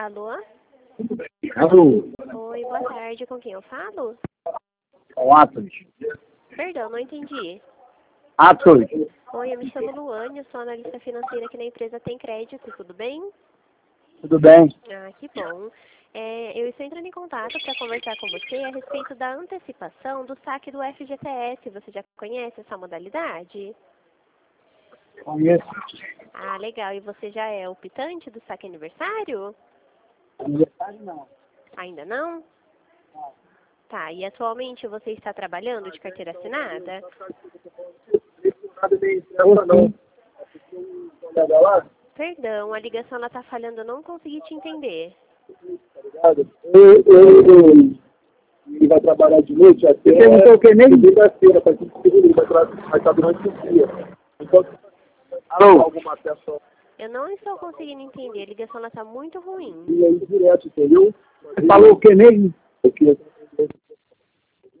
Alô? Alô? Oi, boa tarde. Com quem eu falo? Com Atos. Perdão, não entendi. Atos. Oi, eu me chamo Luane, eu sou analista financeira aqui na empresa Tem Crédito, tudo bem? Tudo bem? Ah, que bom. Eu estou entrando em contato para conversar com você a respeito da antecipação do saque do FGTS. Você já conhece essa modalidade? Conheço. Ah, legal. E você já é optante do saque aniversário? Aniversário não. Ainda não? Tá, e atualmente você está trabalhando de carteira assinada? Não. Perdão, a ligação ela tá falhando, eu não consegui te entender. Ele vai trabalhar de noite até... Você perguntou o que mesmo? Segunda-feira, para ele vai estar durante o dia. Alô? Eu não estou conseguindo entender, a ligação ela tá muito ruim. E aí direto, entendeu? Você falou o que mesmo?